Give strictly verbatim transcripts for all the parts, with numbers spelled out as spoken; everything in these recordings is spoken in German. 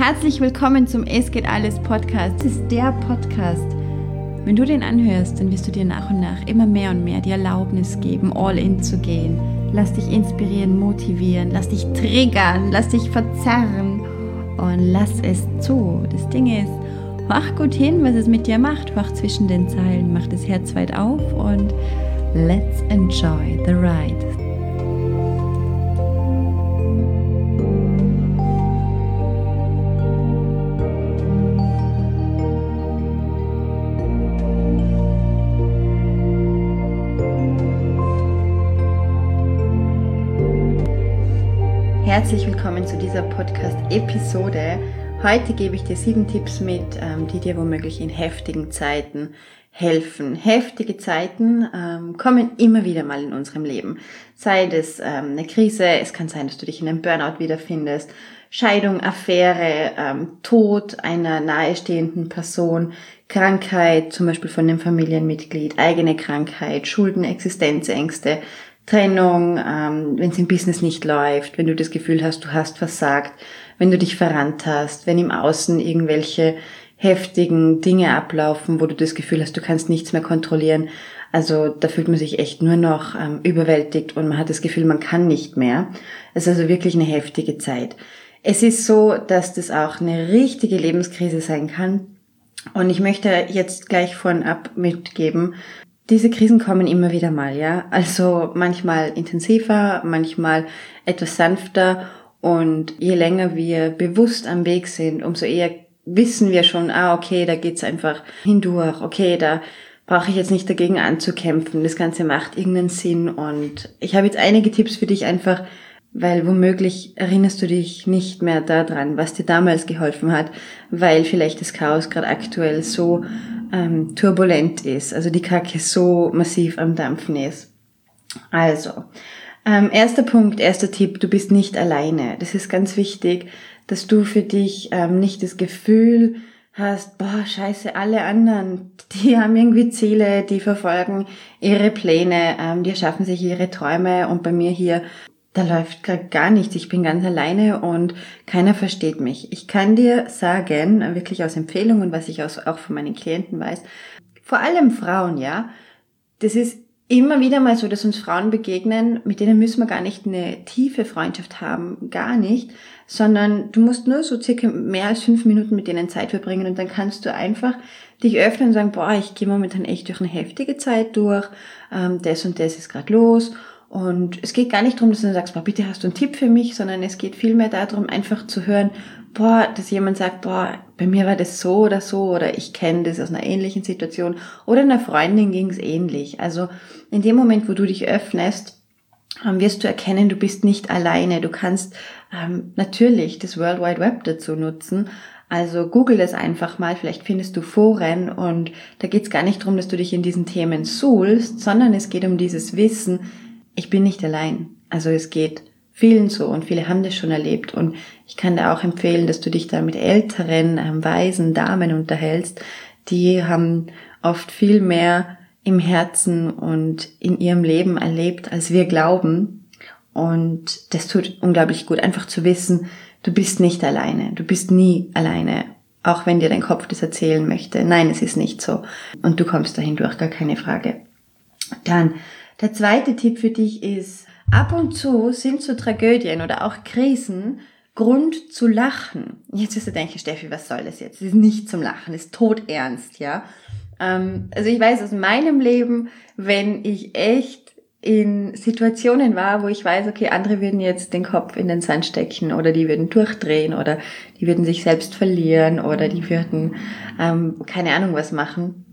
Herzlich willkommen zum Es geht alles Podcast. Das ist der Podcast. Wenn du den anhörst, dann wirst du dir nach und nach immer mehr und mehr die Erlaubnis geben, all in zu gehen. Lass dich inspirieren, motivieren, lass dich triggern, lass dich verzerren und lass es zu. Das Ding ist, mach gut hin, was es mit dir macht. Mach zwischen den Zeilen, mach das Herz weit auf und let's enjoy the ride. Herzlich willkommen zu dieser Podcast-Episode. Heute gebe ich dir sieben Tipps mit, die dir womöglich in heftigen Zeiten helfen. Heftige Zeiten ähm, kommen immer wieder mal in unserem Leben. Sei das ähm, eine Krise, es kann sein, dass du dich in einem Burnout wiederfindest, Scheidung, Affäre, ähm, Tod einer nahestehenden Person, Krankheit, zum Beispiel von einem Familienmitglied, eigene Krankheit, Schulden, Existenzängste, Trennung, ähm, wenn es im Business nicht läuft, wenn du das Gefühl hast, du hast versagt, wenn du dich verrannt hast, wenn im Außen irgendwelche heftigen Dinge ablaufen, wo du das Gefühl hast, du kannst nichts mehr kontrollieren. Also da fühlt man sich echt nur noch ähm, überwältigt und man hat das Gefühl, man kann nicht mehr. Es ist also wirklich eine heftige Zeit. Es ist so, dass das auch eine richtige Lebenskrise sein kann. Und ich möchte jetzt gleich vorab mitgeben, diese Krisen kommen immer wieder mal, ja. Also manchmal intensiver, manchmal etwas sanfter. Und je länger wir bewusst am Weg sind, umso eher wissen wir schon, ah, okay, da geht's einfach hindurch. Okay, da brauche ich jetzt nicht dagegen anzukämpfen. Das Ganze macht irgendeinen Sinn. Und ich habe jetzt einige Tipps für dich einfach, weil womöglich erinnerst du dich nicht mehr daran, was dir damals geholfen hat, weil vielleicht das Chaos gerade aktuell so ähm, turbulent ist, also die Kacke so massiv am Dampfen ist. Also, ähm, erster Punkt, erster Tipp, du bist nicht alleine. Das ist ganz wichtig, dass du für dich ähm, nicht das Gefühl hast, boah, scheiße, alle anderen, die haben irgendwie Ziele, die verfolgen ihre Pläne, ähm, die erschaffen sich ihre Träume und bei mir hier, da läuft gar nichts, ich bin ganz alleine und keiner versteht mich. Ich kann dir sagen, wirklich aus Empfehlungen, was ich auch von meinen Klienten weiß, vor allem Frauen, ja, das ist immer wieder mal so, dass uns Frauen begegnen, mit denen müssen wir gar nicht eine tiefe Freundschaft haben, gar nicht, sondern du musst nur so circa mehr als fünf Minuten mit denen Zeit verbringen und dann kannst du einfach dich öffnen und sagen, boah, ich gehe momentan echt durch eine heftige Zeit durch, ähm, das und das ist gerade los. Und es geht gar nicht darum, dass du sagst, boah, bitte hast du einen Tipp für mich, sondern es geht vielmehr darum, einfach zu hören, boah, dass jemand sagt, boah, bei mir war das so oder so oder ich kenne das aus einer ähnlichen Situation oder einer Freundin ging es ähnlich. Also in dem Moment, wo du dich öffnest, wirst du erkennen, du bist nicht alleine. Du kannst ähm, natürlich das World Wide Web dazu nutzen. Also google das einfach mal, vielleicht findest du Foren und da geht es gar nicht darum, dass du dich in diesen Themen suhlst, sondern es geht um dieses Wissen, ich bin nicht allein. Also es geht vielen so und viele haben das schon erlebt und ich kann dir auch empfehlen, dass du dich da mit älteren, ähm, weisen Damen unterhältst. Die haben oft viel mehr im Herzen und in ihrem Leben erlebt, als wir glauben. Und das tut unglaublich gut, einfach zu wissen, du bist nicht alleine. Du bist nie alleine, auch wenn dir dein Kopf das erzählen möchte. Nein, es ist nicht so. Und du kommst dahin durch, gar keine Frage. Dann der zweite Tipp für dich ist, ab und zu sind so Tragödien oder auch Krisen Grund zu lachen. Jetzt wirst du denken, Steffi, was soll das jetzt? Das ist nicht zum Lachen, das ist todernst, ja. Ähm, also ich weiß aus meinem Leben, wenn ich echt in Situationen war, wo ich weiß, okay, andere würden jetzt den Kopf in den Sand stecken oder die würden durchdrehen oder die würden sich selbst verlieren oder die würden ähm, keine Ahnung was machen,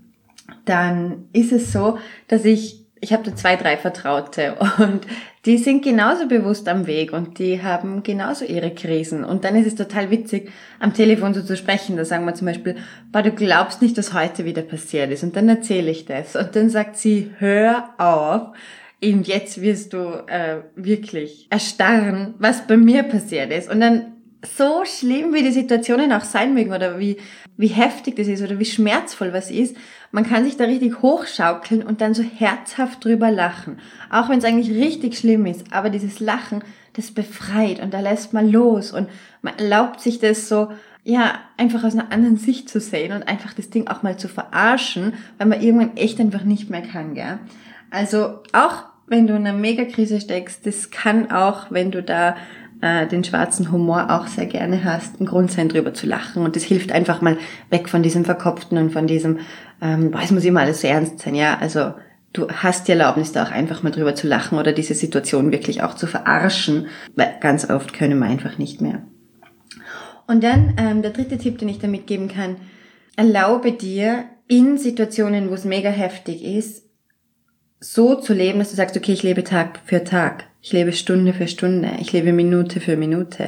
dann ist es so, dass ich Ich habe da zwei, drei Vertraute und die sind genauso bewusst am Weg und die haben genauso ihre Krisen. Und dann ist es total witzig, am Telefon so zu sprechen. Da sagen wir zum Beispiel, boah, du glaubst nicht, dass heute wieder passiert ist. Und dann erzähle ich das. Und dann sagt sie, hör auf. Und jetzt wirst du äh, wirklich erstarren, was bei mir passiert ist. Und dann so schlimm, wie die Situationen auch sein mögen oder wie, wie heftig das ist oder wie schmerzvoll was ist, man kann sich da richtig hochschaukeln und dann so herzhaft drüber lachen. Auch wenn es eigentlich richtig schlimm ist, aber dieses Lachen, das befreit und da lässt man los und man erlaubt sich das so ja, einfach aus einer anderen Sicht zu sehen und einfach das Ding auch mal zu verarschen, weil man irgendwann echt einfach nicht mehr kann, gell? Also auch wenn du in einer Megakrise steckst, das kann auch, wenn du da äh, den schwarzen Humor auch sehr gerne hast, ein Grund sein, drüber zu lachen. Und das hilft einfach mal weg von diesem Verkopften und von diesem, ähm, boah, es muss immer alles so ernst sein, ja? Also du hast die Erlaubnis, da auch einfach mal drüber zu lachen oder diese Situation wirklich auch zu verarschen, weil ganz oft können wir einfach nicht mehr. Und dann ähm, der dritte Tipp, den ich da mitgeben kann, erlaube dir in Situationen, wo es mega heftig ist, so zu leben, dass du sagst, okay, ich lebe Tag für Tag, ich lebe Stunde für Stunde, ich lebe Minute für Minute.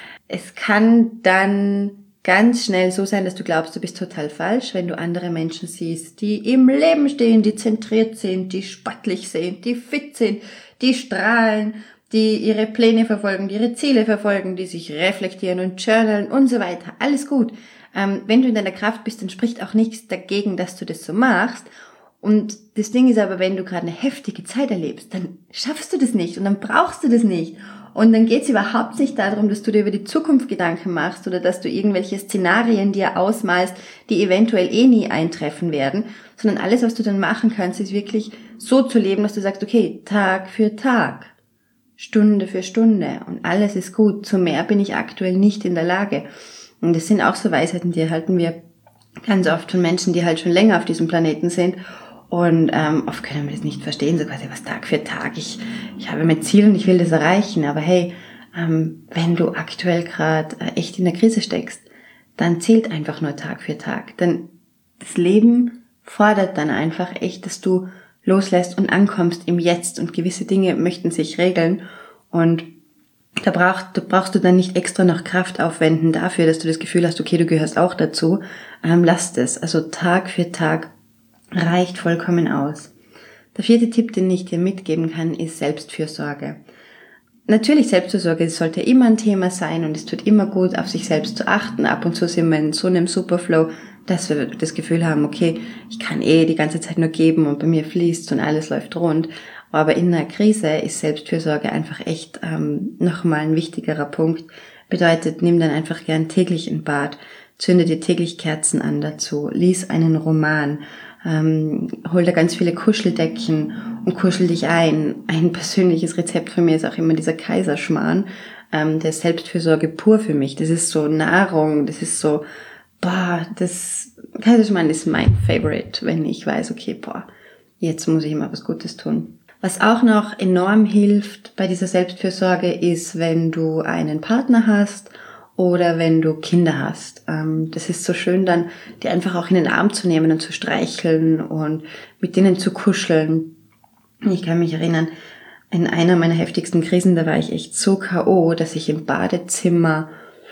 Es kann dann ganz schnell so sein, dass du glaubst, du bist total falsch, wenn du andere Menschen siehst, die im Leben stehen, die zentriert sind, die sportlich sind, die fit sind, die strahlen, die ihre Pläne verfolgen, die ihre Ziele verfolgen, die sich reflektieren und journalen und so weiter. Alles gut. Ähm, wenn du in deiner Kraft bist, dann spricht auch nichts dagegen, dass du das so machst. Und das Ding ist aber, wenn du gerade eine heftige Zeit erlebst, dann schaffst du das nicht und dann brauchst du das nicht. Und dann geht es überhaupt nicht darum, dass du dir über die Zukunft Gedanken machst oder dass du irgendwelche Szenarien dir ausmalst, die eventuell eh nie eintreffen werden, sondern alles, was du dann machen kannst, ist wirklich so zu leben, dass du sagst, okay, Tag für Tag, Stunde für Stunde und alles ist gut. Zu mehr bin ich aktuell nicht in der Lage. Und das sind auch so Weisheiten, die erhalten wir ganz oft von Menschen, die halt schon länger auf diesem Planeten sind. Und ähm, oft können wir das nicht verstehen, so quasi was Tag für Tag. Ich ich habe mein Ziel und ich will das erreichen. Aber hey, ähm, wenn du aktuell gerade äh, echt in der Krise steckst, dann zählt einfach nur Tag für Tag. Denn das Leben fordert dann einfach echt, dass du loslässt und ankommst im Jetzt. Und gewisse Dinge möchten sich regeln. Und da brauchst, da brauchst du dann nicht extra noch Kraft aufwenden dafür, dass du das Gefühl hast, okay, du gehörst auch dazu. Ähm, lass das. Also Tag für Tag reicht vollkommen aus. Der vierte Tipp, den ich dir mitgeben kann, ist Selbstfürsorge. Natürlich, Selbstfürsorge sollte immer ein Thema sein und es tut immer gut, auf sich selbst zu achten. Ab und zu sind wir in so einem Superflow, dass wir das Gefühl haben, okay, ich kann eh die ganze Zeit nur geben und bei mir fließt und alles läuft rund. Aber in einer Krise ist Selbstfürsorge einfach echt ähm, nochmal ein wichtigerer Punkt. Bedeutet, nimm dann einfach gern täglich ein Bad, zünde dir täglich Kerzen an dazu, lies einen Roman, Ähm, hol da ganz viele Kuscheldeckchen und kuschel dich ein. Ein persönliches Rezept von mir ist auch immer dieser Kaiserschmarrn, ähm, der Selbstfürsorge pur für mich. Das ist so Nahrung, das ist so, boah, das Kaiserschmarrn ist mein Favorite, wenn ich weiß, okay, boah, jetzt muss ich mal was Gutes tun. Was auch noch enorm hilft bei dieser Selbstfürsorge ist, wenn du einen Partner hast oder wenn du Kinder hast. Das ist so schön dann, die einfach auch in den Arm zu nehmen und zu streicheln und mit denen zu kuscheln. Ich kann mich erinnern, in einer meiner heftigsten Krisen, da war ich echt so K O, dass ich im Badezimmer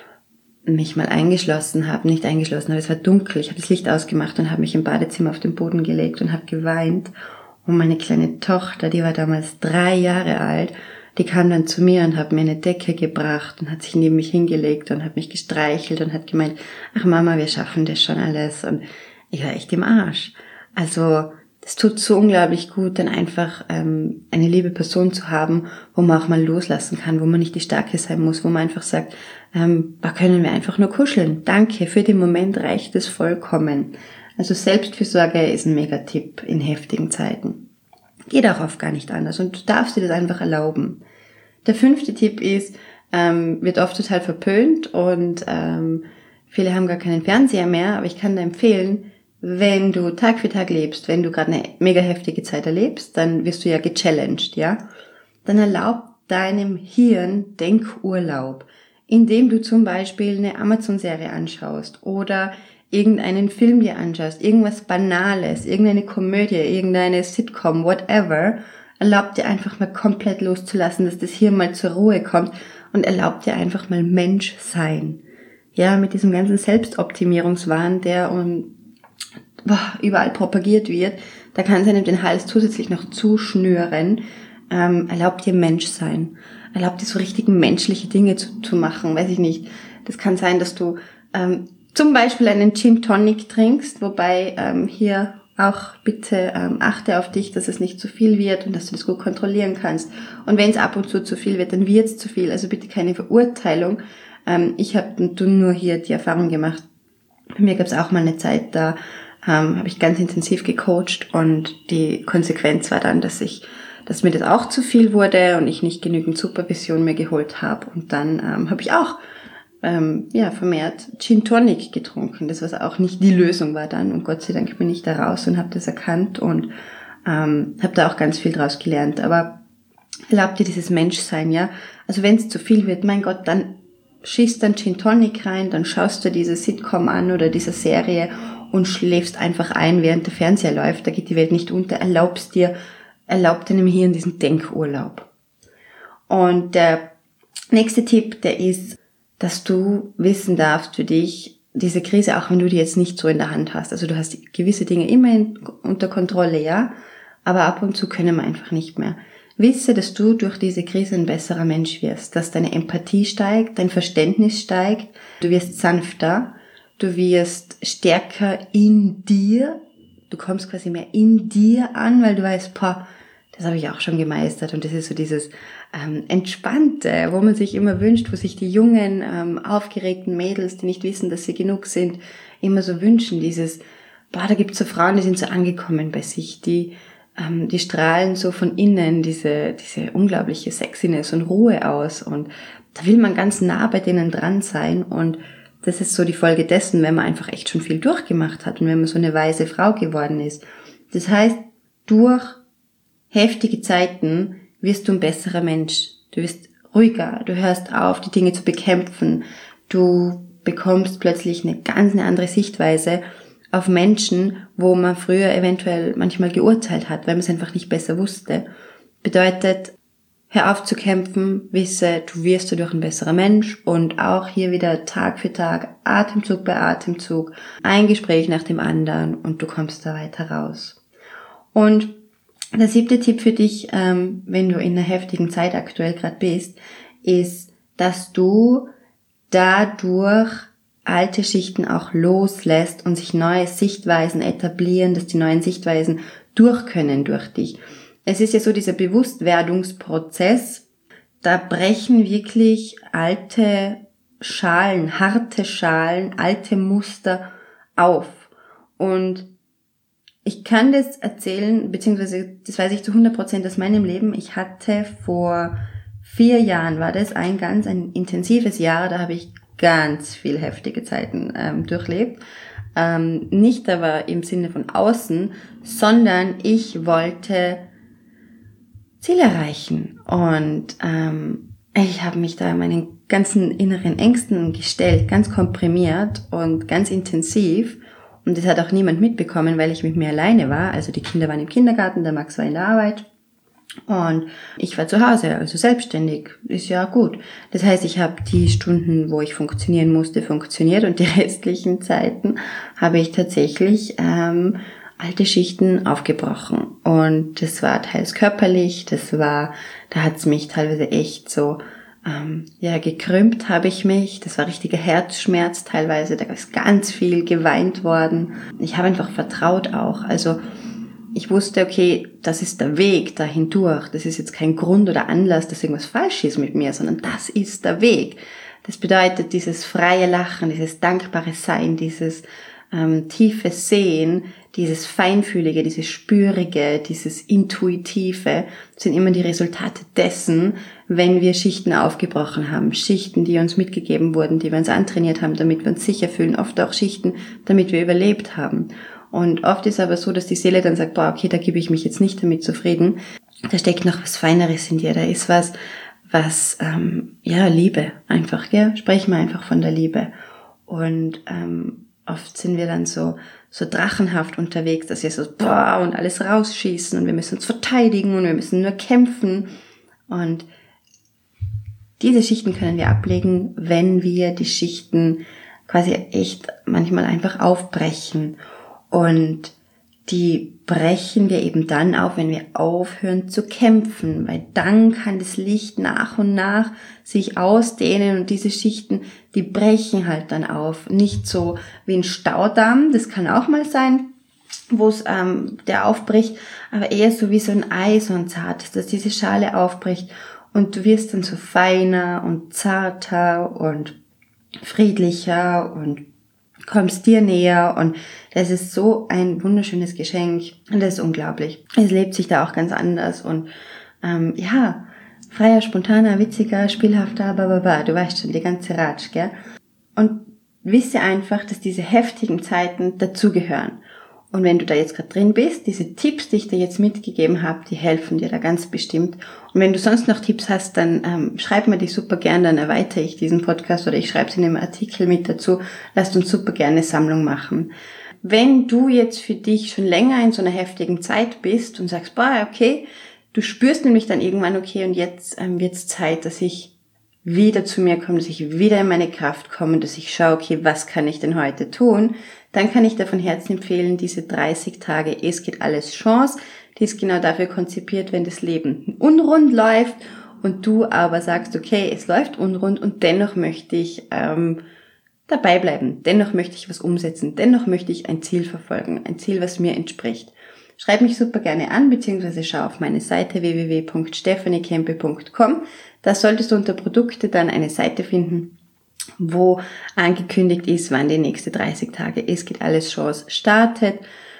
mich mal eingeschlossen habe, nicht eingeschlossen, aber es war dunkel. Ich habe das Licht ausgemacht und habe mich im Badezimmer auf den Boden gelegt und habe geweint. Und meine kleine Tochter, die war damals drei Jahre alt, die kam dann zu mir und hat mir eine Decke gebracht und hat sich neben mich hingelegt und hat mich gestreichelt und hat gemeint, ach Mama, wir schaffen das schon alles. Und ich war echt im Arsch. Also das tut so unglaublich gut, dann einfach ähm, eine liebe Person zu haben, wo man auch mal loslassen kann, wo man nicht die Starke sein muss, wo man einfach sagt, ähm, da können wir einfach nur kuscheln. Danke, für den Moment reicht es vollkommen. Also Selbstfürsorge ist ein Megatipp in heftigen Zeiten. Geht auch oft gar nicht anders und du darfst dir das einfach erlauben. Der fünfte Tipp ist, ähm, wird oft total verpönt und ähm, viele haben gar keinen Fernseher mehr, aber ich kann dir empfehlen, wenn du Tag für Tag lebst, wenn du gerade eine mega heftige Zeit erlebst, dann wirst du ja gechallenged, ja? Dann erlaub deinem Hirn Denkurlaub, indem du zum Beispiel eine Amazon-Serie anschaust oder irgendeinen Film dir anschaust, irgendwas Banales, irgendeine Komödie, irgendeine Sitcom, whatever, erlaub dir einfach mal komplett loszulassen, dass das Hirn mal zur Ruhe kommt und erlaub dir einfach mal Mensch sein. Ja, mit diesem ganzen Selbstoptimierungswahn, der um, boah, überall propagiert wird, da kann es einem den Hals zusätzlich noch zuschnüren. Ähm, erlaub dir Mensch sein. Erlaub dir so richtig menschliche Dinge zu, zu machen, weiß ich nicht. Das kann sein, dass du ähm, zum Beispiel einen Gin Tonic trinkst, wobei ähm, hier auch bitte ähm, achte auf dich, dass es nicht zu viel wird und dass du das gut kontrollieren kannst. Und wenn es ab und zu zu viel wird, dann wird es zu viel. Also bitte keine Verurteilung. Ähm, ich habe nur hier die Erfahrung gemacht, bei mir gab es auch mal eine Zeit, da ähm, habe ich ganz intensiv gecoacht und die Konsequenz war dann, dass ich, dass mir das auch zu viel wurde und ich nicht genügend Supervision mehr geholt habe. Und dann ähm, habe ich auch ähm, ja vermehrt Gin Tonic getrunken, das was auch nicht die Lösung war dann. Und Gott sei Dank bin ich da raus und habe das erkannt und ähm, habe da auch ganz viel draus gelernt. Aber erlaub dir dieses Menschsein, ja. Also wenn es zu viel wird, mein Gott, dann schießt dann Gin Tonic rein, dann schaust du diese Sitcom an oder diese Serie und schläfst einfach ein, während der Fernseher läuft. Da geht die Welt nicht unter. Erlaubst dir, erlaub deinem Hirn diesen Denkurlaub. Und der nächste Tipp, der ist, dass du wissen darfst für dich, diese Krise, auch wenn du die jetzt nicht so in der Hand hast. Also du hast gewisse Dinge immer in, unter Kontrolle, ja, aber ab und zu können wir einfach nicht mehr. Wisse, dass du durch diese Krise ein besserer Mensch wirst, dass deine Empathie steigt, dein Verständnis steigt, du wirst sanfter, du wirst stärker in dir, du kommst quasi mehr in dir an, weil du weißt, boah, das habe ich auch schon gemeistert und das ist so dieses ähm, Entspannte, wo man sich immer wünscht, wo sich die jungen, ähm, aufgeregten Mädels, die nicht wissen, dass sie genug sind, immer so wünschen, dieses, boah, da gibt's so Frauen, die sind so angekommen bei sich, die die strahlen so von innen diese, diese unglaubliche Sexiness und Ruhe aus und da will man ganz nah bei denen dran sein und das ist so die Folge dessen, wenn man einfach echt schon viel durchgemacht hat und wenn man so eine weise Frau geworden ist. Das heißt, durch heftige Zeiten wirst du ein besserer Mensch. Du wirst ruhiger, du hörst auf, die Dinge zu bekämpfen, du bekommst plötzlich eine ganz eine andere Sichtweise auf Menschen, wo man früher eventuell manchmal geurteilt hat, weil man es einfach nicht besser wusste. Bedeutet, hör auf zu kämpfen, wisse, du wirst dadurch ein besserer Mensch und auch hier wieder Tag für Tag, Atemzug bei Atemzug, ein Gespräch nach dem anderen und du kommst da weiter raus. Und der siebte Tipp für dich, ähm, wenn du in einer heftigen Zeit aktuell gerade bist, ist, dass du dadurch alte Schichten auch loslässt und sich neue Sichtweisen etablieren, dass die neuen Sichtweisen durch können durch dich. Es ist ja so dieser Bewusstwerdungsprozess, da brechen wirklich alte Schalen, harte Schalen, alte Muster auf. Und ich kann das erzählen, beziehungsweise das weiß ich zu hundert Prozent aus meinem Leben. Ich hatte vor vier Jahren, war das ein ganz ein intensives Jahr, da habe ich ganz viel heftige Zeiten ähm, durchlebt. Ähm, nicht aber im Sinne von außen, sondern ich wollte Ziele erreichen. Und ähm, ich habe mich da meinen ganzen inneren Ängsten gestellt, ganz komprimiert und ganz intensiv. Und das hat auch niemand mitbekommen, weil ich mit mir alleine war. Also die Kinder waren im Kindergarten, der Max war in der Arbeit. Und ich war zu Hause, also selbstständig, ist ja gut. Das heißt, ich habe die Stunden, wo ich funktionieren musste, funktioniert und die restlichen Zeiten habe ich tatsächlich ähm, alte Schichten aufgebrochen. Und das war teils körperlich, das war, da hat's mich teilweise echt so, ähm, ja, gekrümmt habe ich mich. Das war richtiger Herzschmerz teilweise, da ist ganz viel geweint worden. Ich habe einfach vertraut auch, also ich wusste, okay, das ist der Weg dahin durch. Das ist jetzt kein Grund oder Anlass, dass irgendwas falsch ist mit mir, sondern das ist der Weg. Das bedeutet dieses freie Lachen, dieses dankbare Sein, dieses ähm, tiefe Sehen, dieses Feinfühlige, dieses Spürige, dieses Intuitive, sind immer die Resultate dessen, wenn wir Schichten aufgebrochen haben. Schichten, die uns mitgegeben wurden, die wir uns antrainiert haben, damit wir uns sicher fühlen. Oft auch Schichten, damit wir überlebt haben. Und oft ist aber so, dass die Seele dann sagt, boah, okay, da gebe ich mich jetzt nicht damit zufrieden. Da steckt noch was Feineres in dir. Da ist was, was, ähm, ja, Liebe einfach, gell? Sprechen wir einfach von der Liebe. Und ähm, oft sind wir dann so so drachenhaft unterwegs, dass wir so, boah, und alles rausschießen und wir müssen uns verteidigen und wir müssen nur kämpfen. Und diese Schichten können wir ablegen, wenn wir die Schichten quasi echt manchmal einfach aufbrechen. Und die brechen wir eben dann auf, wenn wir aufhören zu kämpfen, weil dann kann das Licht nach und nach sich ausdehnen und diese Schichten, die brechen halt dann auf. Nicht so wie ein Staudamm, das kann auch mal sein, wo es ähm, der aufbricht, aber eher so wie so ein Ei, so ein zartes, dass diese Schale aufbricht und du wirst dann so feiner und zarter und friedlicher und kommst dir näher und das ist so ein wunderschönes Geschenk und das ist unglaublich. Es lebt sich da auch ganz anders und ähm, ja, freier, spontaner, witziger, spielhafter, bababa, du weißt schon, die ganze Ratsch, gell? Und wisse einfach, dass diese heftigen Zeiten dazugehören. Und wenn du da jetzt gerade drin bist, diese Tipps, die ich dir jetzt mitgegeben habe, die helfen dir da ganz bestimmt. Und wenn du sonst noch Tipps hast, dann ähm, schreib mir die super gern, dann erweitere ich diesen Podcast oder ich schreibe sie in einem Artikel mit dazu. Lasst uns super gerne eine Sammlung machen. Wenn du jetzt für dich schon länger in so einer heftigen Zeit bist und sagst, boah, okay, du spürst nämlich dann irgendwann, okay, und jetzt ähm, wird es Zeit, dass ich wieder zu mir komme, dass ich wieder in meine Kraft komme, dass ich schaue, okay, was kann ich denn heute tun? Dann kann ich dir von Herzen empfehlen, diese dreißig Tage, es geht alles Chance, die ist genau dafür konzipiert, wenn das Leben unrund läuft und du aber sagst, okay, es läuft unrund und dennoch möchte ich ähm, dabei bleiben, dennoch möchte ich was umsetzen, dennoch möchte ich ein Ziel verfolgen, ein Ziel, was mir entspricht. Schreib mich super gerne an, beziehungsweise schau auf meine Seite w w w punkt stephanie kempe punkt com. Da solltest du unter Produkte dann eine Seite finden, wo angekündigt ist, wann die nächste dreißig Tage Es geht alles Chance startet,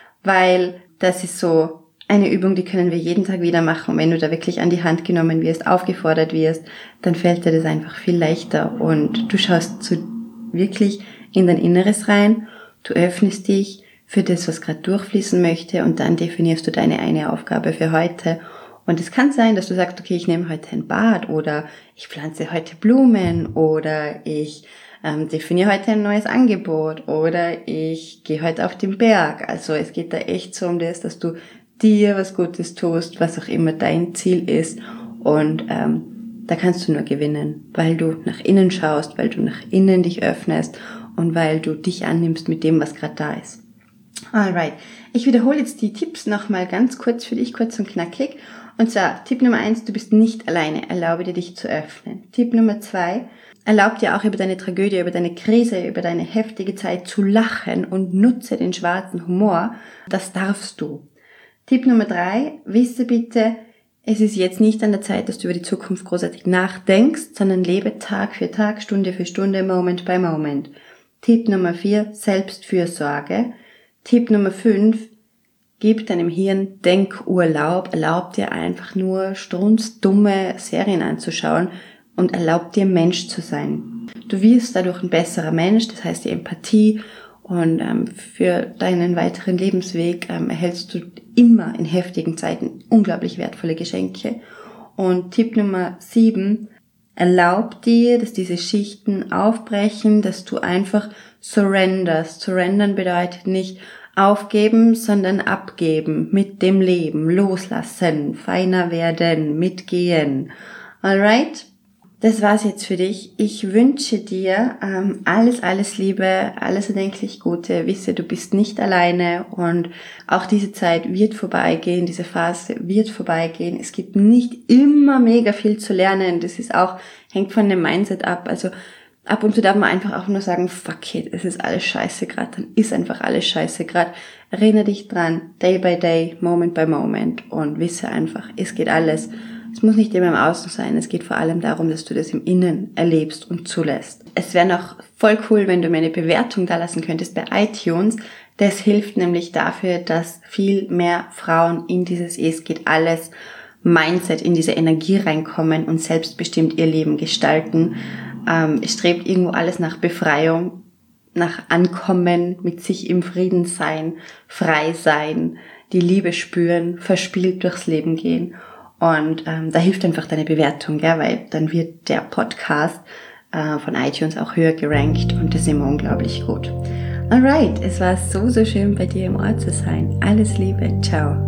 weil das ist so eine Übung, die können wir jeden Tag wieder machen. Und wenn du da wirklich an die Hand genommen wirst, aufgefordert wirst, dann fällt dir das einfach viel leichter und du schaust zu wirklich in dein Inneres rein, du öffnest dich für das, was gerade durchfließen möchte und dann definierst du deine eine Aufgabe für heute. Und es kann sein, dass du sagst, okay, ich nehme heute ein Bad oder ich pflanze heute Blumen oder ich ähm, definiere heute ein neues Angebot oder ich gehe heute auf den Berg. Also es geht da echt so um das, dass du dir was Gutes tust, was auch immer dein Ziel ist. Und ähm, da kannst du nur gewinnen, weil du nach innen schaust, weil du nach innen dich öffnest und weil du dich annimmst mit dem, was gerade da ist. Alright, ich wiederhole jetzt die Tipps nochmal ganz kurz für dich, kurz und knackig. Und zwar, Tipp Nummer eins, du bist nicht alleine, erlaube dir, dich zu öffnen. Tipp Nummer zwei, erlaub dir auch über deine Tragödie, über deine Krise, über deine heftige Zeit zu lachen und nutze den schwarzen Humor. Das darfst du. Tipp Nummer drei, wisse bitte, es ist jetzt nicht an der Zeit, dass du über die Zukunft großartig nachdenkst, sondern lebe Tag für Tag, Stunde für Stunde, Moment by Moment. Tipp Nummer vier, Selbstfürsorge. Tipp Nummer fünf, gib deinem Hirn Denkurlaub, erlaub dir einfach nur strunzdumme Serien anzuschauen und erlaub dir Mensch zu sein. Du wirst dadurch ein besserer Mensch, das heißt die Empathie und ähm, für deinen weiteren Lebensweg ähm, erhältst du immer in heftigen Zeiten unglaublich wertvolle Geschenke. Und Tipp Nummer sieben, erlaub dir, dass diese Schichten aufbrechen, dass du einfach surrenderst. Surrendern bedeutet nicht aufgeben, sondern abgeben, mit dem Leben, loslassen, feiner werden, mitgehen. Alright? Das war's jetzt für dich. Ich wünsche dir ähm, alles, alles Liebe, alles erdenklich Gute. Wisse, du bist nicht alleine und auch diese Zeit wird vorbeigehen, diese Phase wird vorbeigehen. Es gibt nicht immer mega viel zu lernen. Das ist auch, hängt von dem Mindset ab. Also ab und zu darf man einfach auch nur sagen, fuck it, es ist alles scheiße gerade, dann ist einfach alles scheiße gerade. Erinnere dich dran, day by day, moment by moment und wisse einfach, es geht alles. Es muss nicht immer im Außen sein, es geht vor allem darum, dass du das im Innen erlebst und zulässt. Es wäre noch voll cool, wenn du mir eine Bewertung da lassen könntest bei iTunes. Das hilft nämlich dafür, dass viel mehr Frauen in dieses Es geht alles Mindset, in diese Energie reinkommen und selbstbestimmt ihr Leben gestalten. Ähm, es strebt irgendwo alles nach Befreiung, nach Ankommen, mit sich im Frieden sein, frei sein, die Liebe spüren, verspielt durchs Leben gehen. Und ähm, da hilft einfach deine Bewertung, ja, weil dann wird der Podcast äh, von iTunes auch höher gerankt und das ist immer unglaublich gut. Alright, es war so, so schön bei dir im Ort zu sein. Alles Liebe, ciao.